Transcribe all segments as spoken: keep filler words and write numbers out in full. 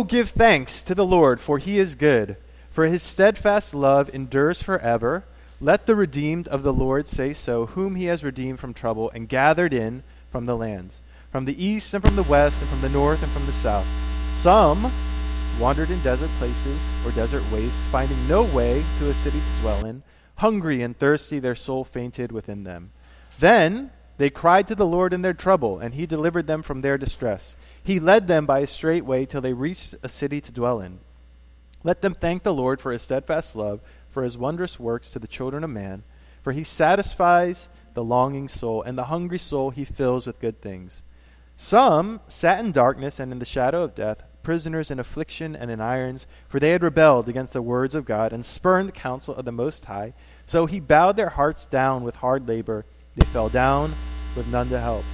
Oh, give thanks to the Lord, for he is good, for his steadfast love endures forever. Let the redeemed of the Lord say so, whom he has redeemed from trouble and gathered in from the lands, from the east and from the west and from the north and from the south. Some wandered in desert places or desert wastes, finding no way to a city to dwell in. Hungry and thirsty, their soul fainted within them. Then they cried to the Lord in their trouble, and he delivered them from their distress. He led them by a straight way till they reached a city to dwell in. Let them thank the Lord for his steadfast love, for his wondrous works to the children of man. For he satisfies the longing soul, and the hungry soul he fills with good things. Some sat in darkness and in the shadow of death, prisoners in affliction and in irons, for they had rebelled against the words of God and spurned the counsel of the Most High. So he bowed their hearts down with hard labor. They fell down with none to help.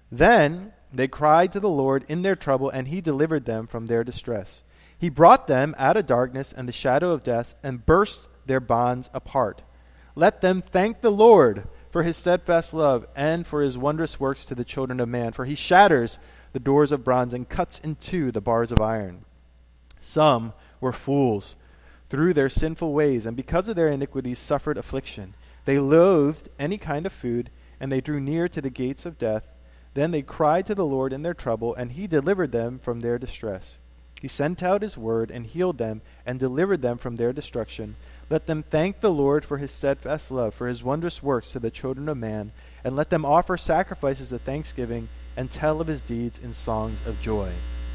Then they cried to the Lord in their trouble, and he delivered them from their distress. He brought them out of darkness and the shadow of death and burst their bonds apart. Let them thank the Lord for his steadfast love and for his wondrous works to the children of man, for he shatters the doors of bronze and cuts in two the bars of iron. Some were fools through their sinful ways, and because of their iniquities suffered affliction. They loathed any kind of food, and they drew near to the gates of death. Then they cried to the Lord in their trouble, and he delivered them from their distress. He sent out his word and healed them and delivered them from their destruction. Let them thank the Lord for his steadfast love, for his wondrous works to the children of man, and let them offer sacrifices of thanksgiving and tell of his deeds in songs of joy.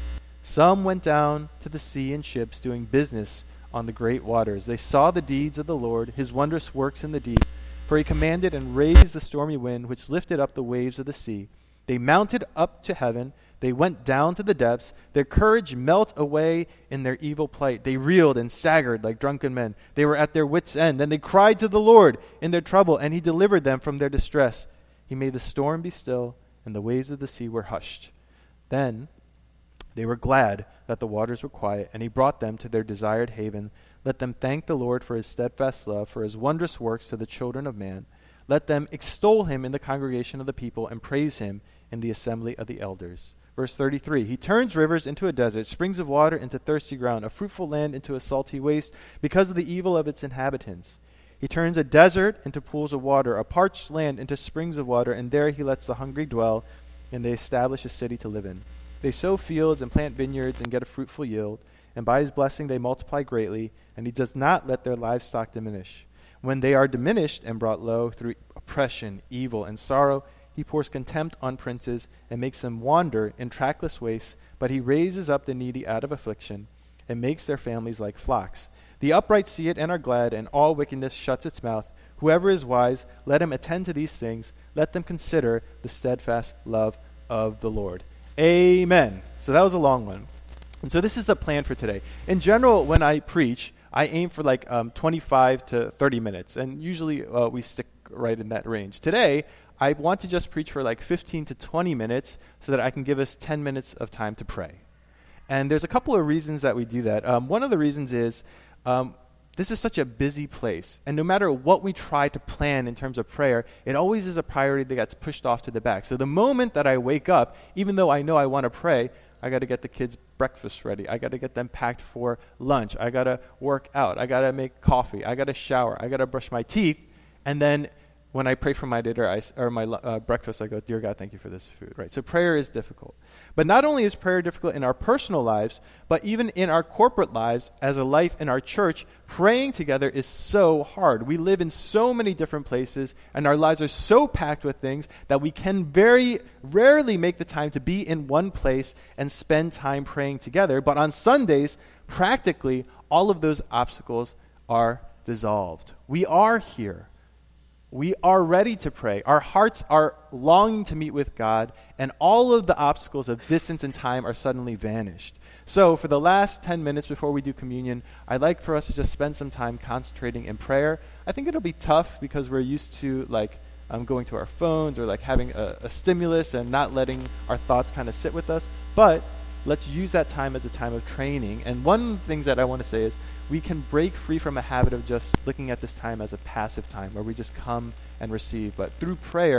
Some went down to the sea in ships, doing business on the great waters. They saw the deeds of the Lord, his wondrous works in the deep. For he commanded and raised the stormy wind, which lifted up the waves of the sea. They mounted up to heaven. They went down to the depths. Their courage melted away in their evil plight. They reeled and staggered like drunken men. They were at their wits' end. Then they cried to the Lord in their trouble, and he delivered them from their distress. He made the storm be still, and the waves of the sea were hushed. Then they were glad that the waters were quiet, and he brought them to their desired haven. Let them thank the Lord for his steadfast love, for his wondrous works to the children of man. Let them extol him in the congregation of the people and praise him in the assembly of the elders. Verse thirty-three, he turns rivers into a desert, springs of water into thirsty ground, a fruitful land into a salty waste, because of the evil of its inhabitants. He turns a desert into pools of water, a parched land into springs of water, and there he lets the hungry dwell, and they establish a city to live in. They sow fields and plant vineyards and get a fruitful yield, and by his blessing they multiply greatly, and he does not let their livestock diminish. When they are diminished and brought low through oppression, evil, and sorrow, he pours contempt on princes and makes them wander in trackless wastes, but he raises up the needy out of affliction and makes their families like flocks. The upright see it and are glad, and all wickedness shuts its mouth. Whoever is wise, let him attend to these things. Let them consider the steadfast love of the Lord. Amen. So that was a long one. And so this is the plan for today. In general, when I preach, I aim for like um, twenty-five to thirty minutes, and usually uh, we stick right in that range. Today, I want to just preach for like fifteen to twenty minutes so that I can give us ten minutes of time to pray. And there's a couple of reasons that we do that. Um, one of the reasons is um, this is such a busy place, and no matter what we try to plan in terms of prayer, it always is a priority that gets pushed off to the back. So the moment that I wake up, even though I know I want to pray, I got to get the kids' breakfast ready. I got to get them packed for lunch. I got to work out. I got to make coffee. I got to shower. I got to brush my teeth. And then when I pray for my dinner I, or my uh, breakfast, I go, dear God, thank you for this food. Right? So prayer is difficult. But not only is prayer difficult in our personal lives, but even in our corporate lives as a life in our church, praying together is so hard. We live in so many different places, and our lives are so packed with things that we can very rarely make the time to be in one place and spend time praying together. But on Sundays, practically all of those obstacles are dissolved. We are here. We are ready to pray. Our hearts are longing to meet with God, and all of the obstacles of distance and time are suddenly vanished. So for the last ten minutes before we do communion, I'd like for us to just spend some time concentrating in prayer. I think it'll be tough because we're used to like um, going to our phones or like having a, a stimulus and not letting our thoughts kind of sit with us. But let's use that time as a time of training. And one of the things that I want to say is we can break free from a habit of just looking at this time as a passive time where we just come and receive. But through prayer,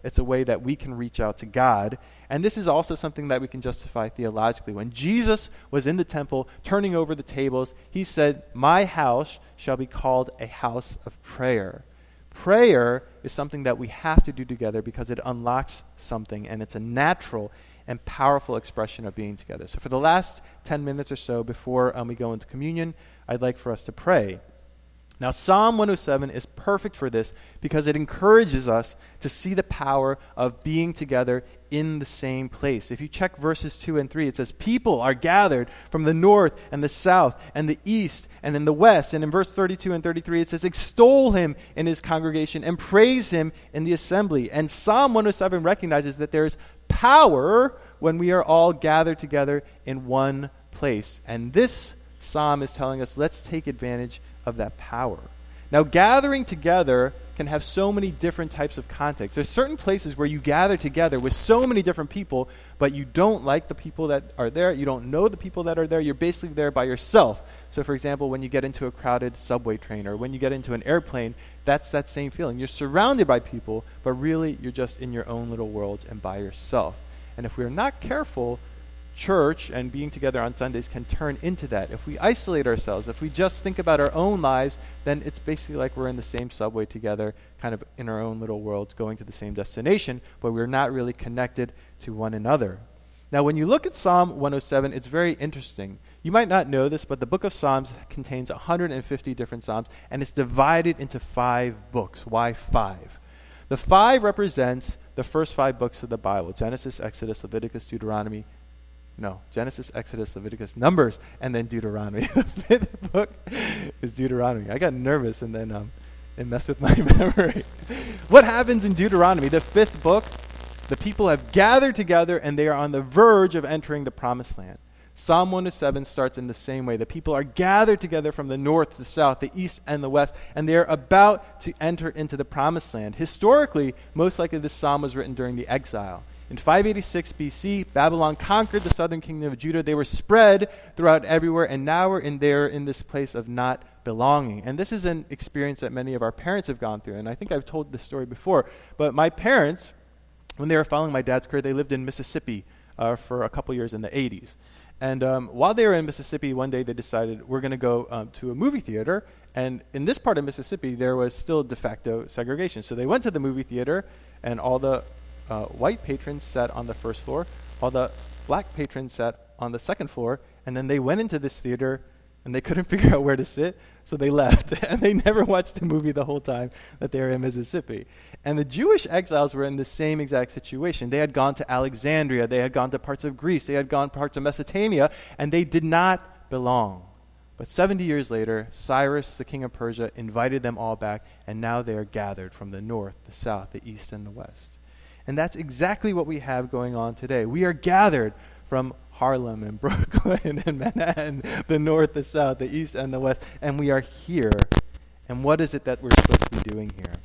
It's a way that we can reach out to God. And this is also something that we can justify theologically. When Jesus was in the temple turning over the tables, he said, "My house shall be called a house of prayer." Prayer is something that we have to do together because it unlocks something, and it's a natural and powerful expression of being together. So for the last ten minutes or so before um, we go into communion, I'd like for us to pray. Now, Psalm one oh seven is perfect for this because it encourages us to see the power of being together in the same place. If you check verses two and three, it says, "People are gathered from the north and the south and the east and in the west." And in verse thirty-two and thirty-three, it says, "Extol him in his congregation and praise him in the assembly." And Psalm one oh seven recognizes that there's power when we are all gathered together in one place. And this psalm is telling us, let's take advantage of that power. Now, gathering together can have so many different types of contexts. There's certain places where you gather together with so many different people, but you don't like the people that are there. You don't know the people that are there. You're basically there by yourself. So, for example, when you get into a crowded subway train or when you get into an airplane, that's that same feeling. You're surrounded by people, but really you're just in your own little worlds and by yourself. And if we're not careful, church and being together on Sundays can turn into that. If we isolate ourselves, if we just think about our own lives, then it's basically like we're in the same subway together, kind of in our own little worlds, going to the same destination, but we're not really connected to one another. Now, when you look at Psalm one oh seven, it's very interesting. You might not know this, but the book of Psalms contains one hundred fifty different Psalms, and it's divided into five books. Why five? The five represents the first five books of the Bible: Genesis, Exodus, Leviticus, Deuteronomy, No, Genesis, Exodus, Leviticus, Numbers, and then Deuteronomy. The fifth book is Deuteronomy. I got nervous and then um, it messed with my memory. What happens in Deuteronomy, the fifth book? The people have gathered together and they are on the verge of entering the promised land. Psalm one oh seven starts in the same way. The people are gathered together from the north, the south, the east, and the west, and they are about to enter into the promised land. Historically, most likely this psalm was written during the exile. In five eighty-six B C, Babylon conquered the southern kingdom of Judah. They were spread throughout everywhere, and now we're in there in this place of not belonging. And this is an experience that many of our parents have gone through, and I think I've told this story before. But my parents, when they were following my dad's career, they lived in Mississippi uh, for a couple years in the eighties. And um, while they were in Mississippi, one day they decided we're going to go um, to a movie theater. And in this part of Mississippi, there was still de facto segregation. So they went to the movie theater, and all the Uh, white patrons sat on the first floor, all the black patrons sat on the second floor, and then they went into this theater and they couldn't figure out where to sit, so they left. And they never watched the movie the whole time that they were in Mississippi. And the Jewish exiles were in the same exact situation. They had gone to Alexandria, they had gone to parts of Greece, they had gone to parts of Mesopotamia, and they did not belong. But seventy years later, Cyrus, the king of Persia, invited them all back, and now they are gathered from the north, the south, the east, and the west. And that's exactly what we have going on today. We are gathered from Harlem and Brooklyn and Manhattan, the north, the south, the east, and the west, and we are here. And what is it that we're supposed to be doing here?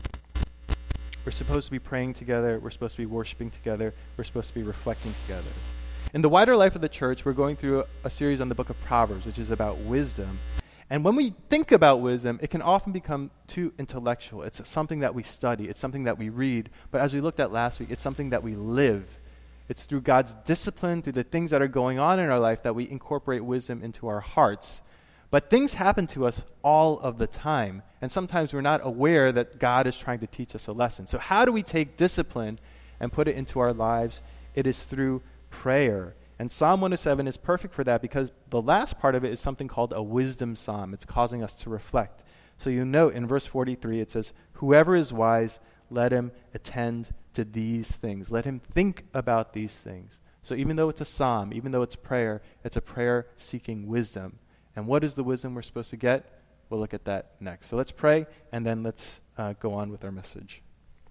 We're supposed to be praying together. We're supposed to be worshiping together. We're supposed to be reflecting together. In the wider life of the church, we're going through a, a series on the book of Proverbs, which is about wisdom. And when we think about wisdom, it can often become too intellectual. It's something that we study. It's something that we read. But as we looked at last week, it's something that we live. It's through God's discipline, through the things that are going on in our life, that we incorporate wisdom into our hearts. But things happen to us all of the time. And sometimes we're not aware that God is trying to teach us a lesson. So how do we take discipline and put it into our lives? It is through prayer. And Psalm one oh seven is perfect for that because the last part of it is something called a wisdom psalm. It's causing us to reflect. So you note in verse forty-three, it says, "Whoever is wise, let him attend to these things." Let him think about these things. So even though it's a psalm, even though it's prayer, it's a prayer seeking wisdom. And what is the wisdom we're supposed to get? We'll look at that next. So let's pray, and then let's uh, go on with our message.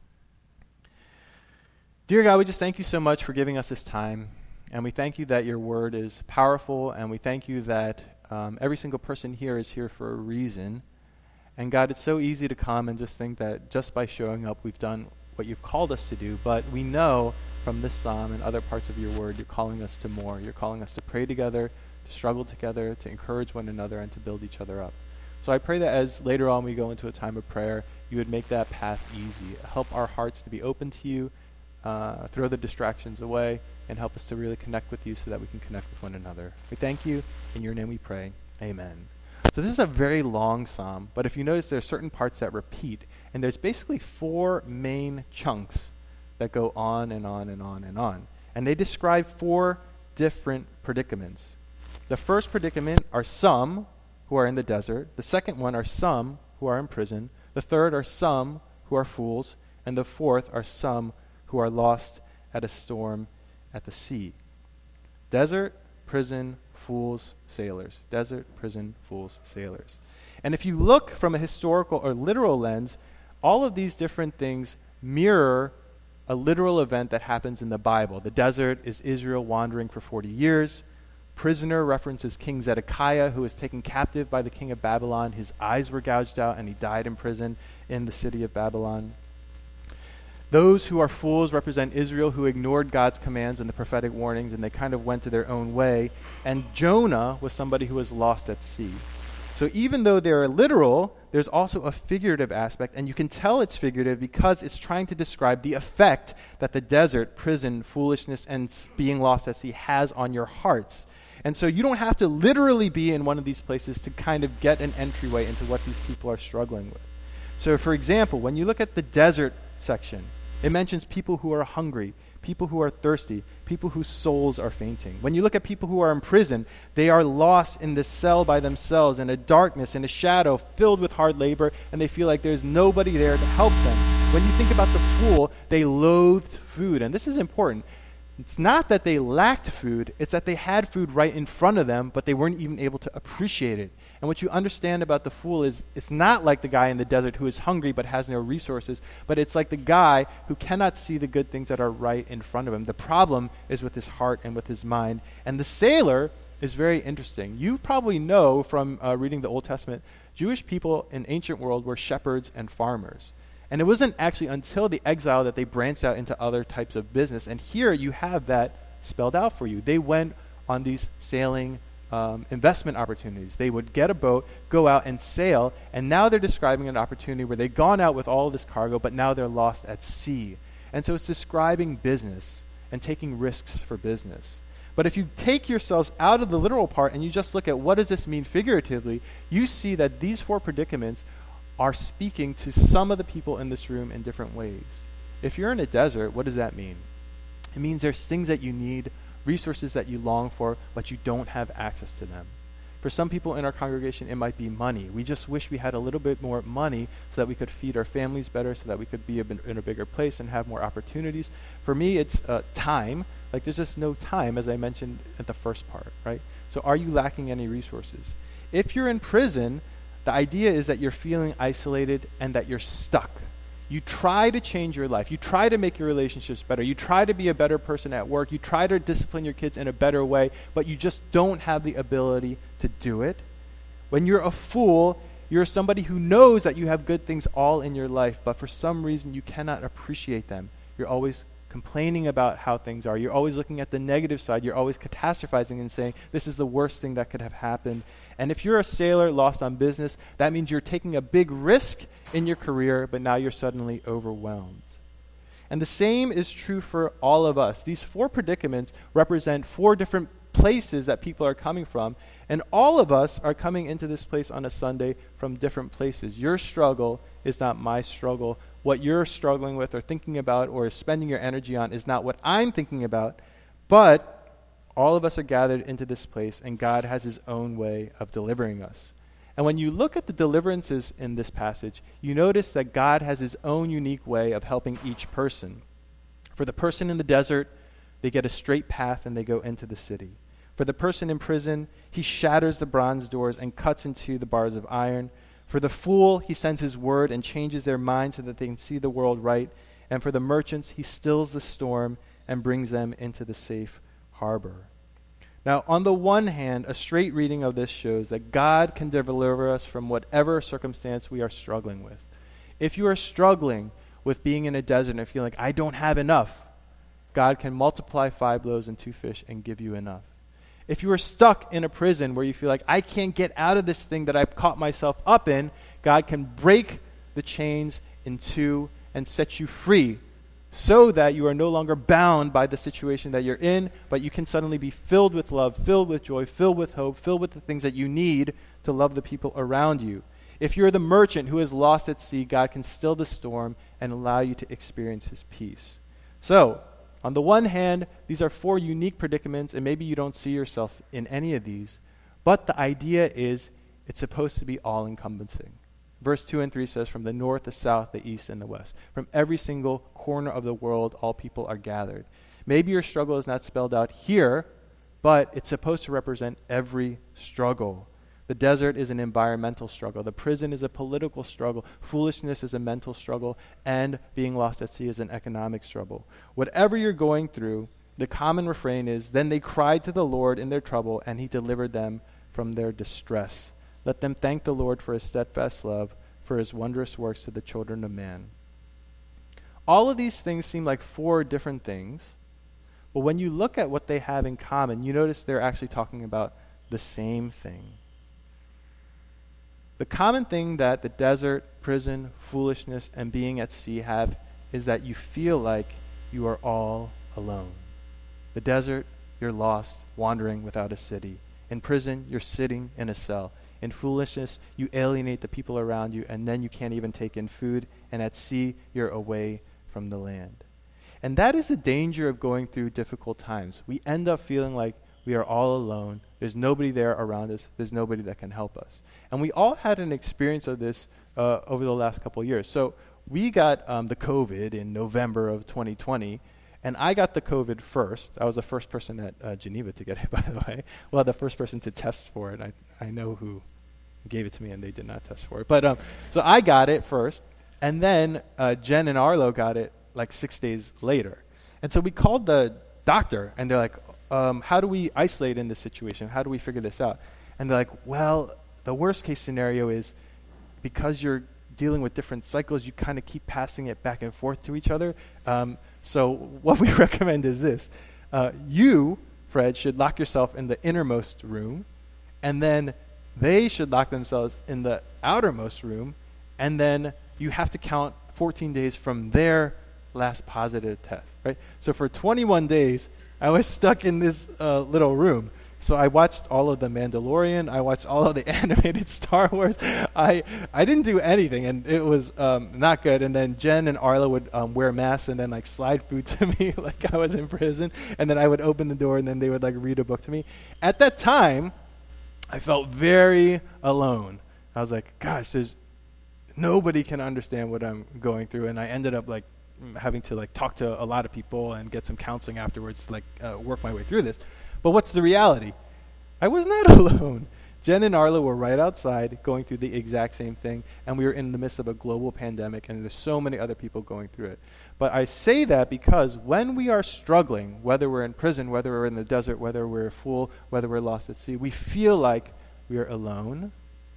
Dear God, we just thank you so much for giving us this time. And we thank you that your word is powerful, and we thank you that um, every single person here is here for a reason. And God, it's so easy to come and just think that just by showing up, we've done what you've called us to do. But we know from this psalm and other parts of your word, you're calling us to more. You're calling us to pray together, to struggle together, to encourage one another, and to build each other up. So I pray that as later on we go into a time of prayer, you would make that path easy. Help our hearts to be open to you, uh, throw the distractions away, and help us to really connect with you so that we can connect with one another. We thank you. In your name we pray. Amen. So this is a very long psalm, but if you notice, there are certain parts that repeat, and there's basically four main chunks that go on and on and on and on. And they describe four different predicaments. The first predicament are some who are in the desert. The second one are some who are in prison. The third are some who are fools. And the fourth are some who are lost at a storm at the sea. Desert, prison, fools, sailors. Desert, prison, fools, sailors. And if you look from a historical or literal lens, all of these different things mirror a literal event that happens in the Bible. The desert is Israel wandering for forty years. Prisoner references King Zedekiah, who was taken captive by the king of Babylon. His eyes were gouged out, and he died in prison in the city of Babylon. Those who are fools represent Israel, who ignored God's commands and the prophetic warnings, and they kind of went to their own way. And Jonah was somebody who was lost at sea. So even though they're literal, there's also a figurative aspect, and you can tell it's figurative because it's trying to describe the effect that the desert, prison, foolishness, and being lost at sea has on your hearts. And so you don't have to literally be in one of these places to kind of get an entryway into what these people are struggling with. So for example, when you look at the desert section, it mentions people who are hungry, people who are thirsty, people whose souls are fainting. When you look at people who are in prison, they are lost in this cell by themselves in a darkness, in a shadow filled with hard labor, and they feel like there's nobody there to help them. When you think about the fool, they loathed food. And this is important. It's not that they lacked food, it's that they had food right in front of them, but they weren't even able to appreciate it. And what you understand about the fool is it's not like the guy in the desert who is hungry but has no resources, but it's like the guy who cannot see the good things that are right in front of him. The problem is with his heart and with his mind. And the sailor is very interesting. You probably know from uh, reading the Old Testament, Jewish people in ancient world were shepherds and farmers. And it wasn't actually until the exile that they branched out into other types of business. And here you have that spelled out for you. They went on these sailing um, investment opportunities. They would get a boat, go out and sail, and now they're describing an opportunity where they've gone out with all of this cargo, but now they're lost at sea. And so it's describing business and taking risks for business. But if you take yourselves out of the literal part and you just look at what does this mean figuratively, you see that these four predicaments are speaking to some of the people in this room in different ways. If you're in a desert, what does that mean? It means there's things that you need, resources that you long for, but you don't have access to them. For some people in our congregation, it might be money. We just wish we had a little bit more money so that we could feed our families better, so that we could be a bit, in a bigger place and have more opportunities. For me, it's uh, time. Like there's just no time, as I mentioned at the first part, right? So are you lacking any resources? If you're in prison, the idea is that you're feeling isolated and that you're stuck. You try to change your life. You try to make your relationships better. You try to be a better person at work. You try to discipline your kids in a better way, but you just don't have the ability to do it. When you're a fool, you're somebody who knows that you have good things all in your life, but for some reason you cannot appreciate them. You're always complaining about how things are. You're always looking at the negative side. You're always catastrophizing and saying, this is the worst thing that could have happened. And if you're a sailor lost on business, that means you're taking a big risk in your career, but now you're suddenly overwhelmed. And the same is true for all of us. These four predicaments represent four different places that people are coming from, and all of us are coming into this place on a Sunday from different places. Your struggle is not my struggle. What you're struggling with or thinking about or spending your energy on is not what I'm thinking about, but all of us are gathered into this place, and God has his own way of delivering us. And when you look at the deliverances in this passage, you notice that God has his own unique way of helping each person. For the person in the desert, they get a straight path and they go into the city. For the person in prison, he shatters the bronze doors and cuts into the bars of iron. For the fool, he sends his word and changes their mind so that they can see the world right. And for the merchants, he stills the storm and brings them into the safe harbor. Now, on the one hand, a straight reading of this shows that God can deliver us from whatever circumstance we are struggling with. If you are struggling with being in a desert and feeling like, I don't have enough, God can multiply five loaves and two fish and give you enough. If you are stuck in a prison where you feel like, I can't get out of this thing that I've caught myself up in, God can break the chains in two and set you free so that you are no longer bound by the situation that you're in, but you can suddenly be filled with love, filled with joy, filled with hope, filled with the things that you need to love the people around you. If you're the merchant who is lost at sea, God can still the storm and allow you to experience his peace. So, on the one hand, these are four unique predicaments, and maybe you don't see yourself in any of these, but the idea is it's supposed to be all-encompassing. Verse two and three says, from the north, the south, the east, and the west. From every single corner of the world, all people are gathered. Maybe your struggle is not spelled out here, but it's supposed to represent every struggle. The desert is an environmental struggle. The prison is a political struggle. Foolishness is a mental struggle. And being lost at sea is an economic struggle. Whatever you're going through, the common refrain is, then they cried to the Lord in their trouble, and he delivered them from their distress. Let them thank the Lord for his steadfast love, for his wondrous works to the children of man. All of these things seem like four different things, but when you look at what they have in common, you notice they're actually talking about the same thing. The common thing that the desert, prison, foolishness, and being at sea have is that you feel like you are all alone. The desert, you're lost, wandering without a city. In prison, you're sitting in a cell. In foolishness, you alienate the people around you, and then you can't even take in food. And at sea, you're away from the land. And that is the danger of going through difficult times. We end up feeling like we are all alone. There's nobody there around us. There's nobody that can help us. And we all had an experience of this uh, over the last couple of years. So we got um, the COVID in November of twenty twenty, and I got the COVID first. I was the first person at uh, Geneva to get it, by the way. Well, the first person to test for it. I, I know who gave it to me, and they did not test for it. But um, so I got it first, and then uh, Jen and Arlo got it like six days later. And so we called the doctor, and they're like, um, how do we isolate in this situation? How do we figure this out? And they're like, well, the worst case scenario is because you're dealing with different cycles, you kind of keep passing it back and forth to each other. Um, so what we recommend is this. Uh, you, Fred, should lock yourself in the innermost room, and then they should lock themselves in the outermost room, and then you have to count fourteen days from their last positive test, right? So for twenty-one days, I was stuck in this uh, little room. So I watched all of The Mandalorian. I watched all of the animated Star Wars. I I didn't do anything, and it was um, not good. And then Jen and Arla would um, wear masks and then like slide food to me like I was in prison. And then I would open the door, and then they would like read a book to me. At that time, I felt very alone. I was like, gosh, there's nobody can understand what I'm going through. And I ended up like having to like talk to a lot of people and get some counseling afterwards to like uh, work my way through this. But what's the reality? I was not alone. Jen and Arlo were right outside going through the exact same thing, and we were in the midst of a global pandemic, and there's so many other people going through it. But I say that because when we are struggling, whether we're in prison, whether we're in the desert, whether we're a fool, whether we're lost at sea, we feel like we are alone.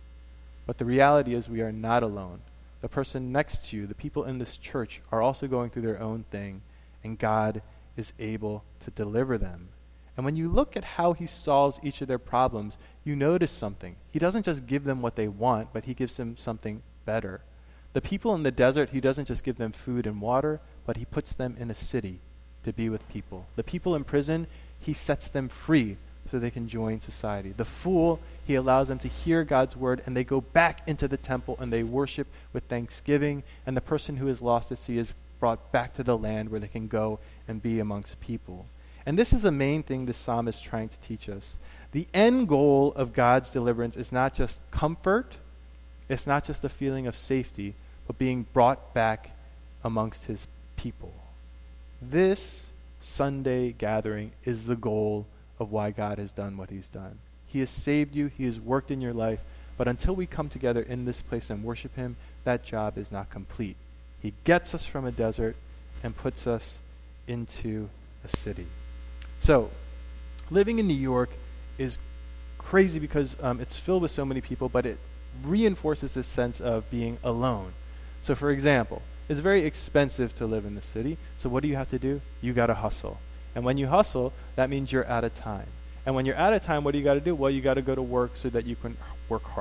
But the reality is we are not alone. The person next to you, the people in this church, are also going through their own thing, and God is able to deliver them. And when you look at how he solves each of their problems, you notice something. He doesn't just give them what they want, but he gives them something better. The people in the desert, he doesn't just give them food and water, but he puts them in a city to be with people. The people in prison, he sets them free so they can join society. The fool, he allows them to hear God's word, and they go back into the temple and they worship with thanksgiving. And the person who is lost at sea is brought back to the land where they can go and be amongst people. And this is the main thing the psalm is trying to teach us. The end goal of God's deliverance is not just comfort, it's not just a feeling of safety, but being brought back amongst his people. This Sunday gathering is the goal of why God has done what he's done. He has saved you, he has worked in your life, but until we come together in this place and worship him, that job is not complete. He gets us from a desert and puts us into a city. So, living in New York is crazy because um, it's filled with so many people, but it reinforces this sense of being alone. So, for example, it's very expensive to live in the city, so what do you have to do? You got to hustle. And when you hustle, that means you're out of time. And when you're out of time, what do you got to do? Well, you got to go to work so that you can work harder.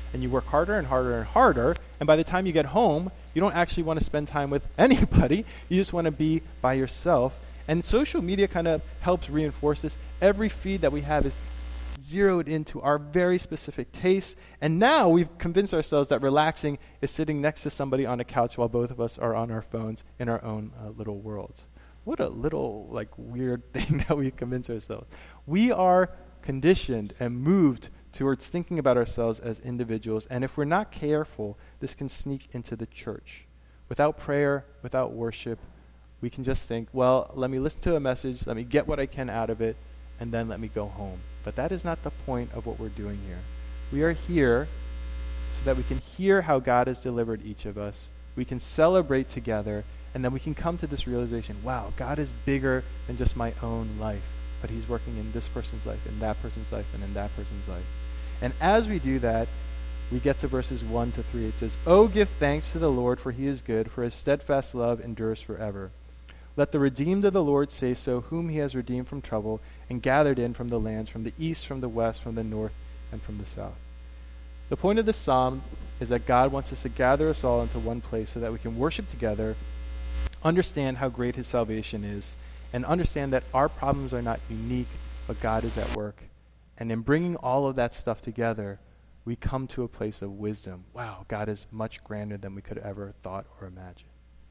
and you work harder and harder and harder, and by the time you get home, you don't actually want to spend time with anybody. You just want to be by yourself. And social media kind of helps reinforce this. Every feed that we have is zeroed into our very specific tastes, and now we've convinced ourselves that relaxing is sitting next to somebody on a couch while both of us are on our phones in our own uh, little worlds. What a little, like, weird thing that we convince ourselves. We are conditioned and moved towards thinking about ourselves as individuals, and if we're not careful, this can sneak into the church. Without prayer, without worship, we can just think, well, let me listen to a message, let me get what I can out of it, and then let me go home. But that is not the point of what we're doing here. We are here so that we can hear how God has delivered each of us, we can celebrate together, and then we can come to this realization, wow, God is bigger than just my own life, but he's working in this person's life, in that person's life, and in that person's life. And as we do that, we get to verses one to three. It says, "Oh, give thanks to the Lord, for he is good, for his steadfast love endures forever. Let the redeemed of the Lord say so, whom he has redeemed from trouble and gathered in from the lands, from the east, from the west, from the north, and from the south." The point of this psalm is that God wants us to gather us all into one place so that we can worship together, understand how great his salvation is, and understand that our problems are not unique, but God is at work. And in bringing all of that stuff together, we come to a place of wisdom. Wow, God is much grander than we could ever thought or imagine.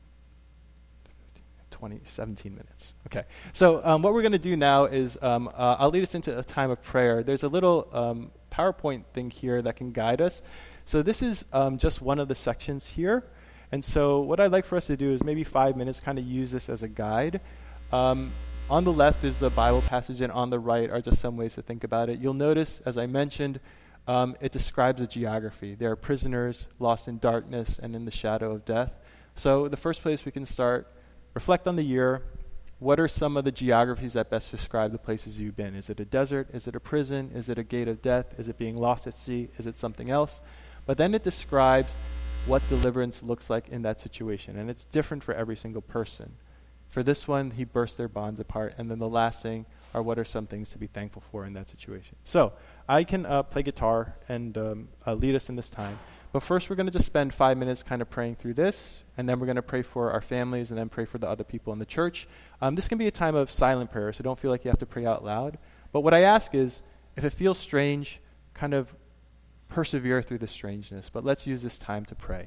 twenty, seventeen minutes. Okay, so um, what we're going to do now is um, uh, I'll lead us into a time of prayer. There's a little um, PowerPoint thing here that can guide us. So this is um, just one of the sections here. And so what I'd like for us to do is maybe five minutes kind of use this as a guide. Um, on the left is the Bible passage, and on the right are just some ways to think about it. You'll notice, as I mentioned, um, it describes a geography. There are prisoners lost in darkness and in the shadow of death. So the first place we can start, reflect on the year. What are some of the geographies that best describe the places you've been? Is it a desert? Is it a prison? Is it a gate of death? Is it being lost at sea? Is it something else? But then it describes what deliverance looks like in that situation, and it's different for every single person. For this one, he burst their bonds apart, and then the last thing are what are some things to be thankful for in that situation. So I can uh, play guitar and um, uh, lead us in this time. But first, we're going to just spend five minutes kind of praying through this, and then we're going to pray for our families, and then pray for the other people in the church. Um, this can be a time of silent prayer, so don't feel like you have to pray out loud. But what I ask is, if it feels strange, kind of persevere through the strangeness. But let's use this time to pray.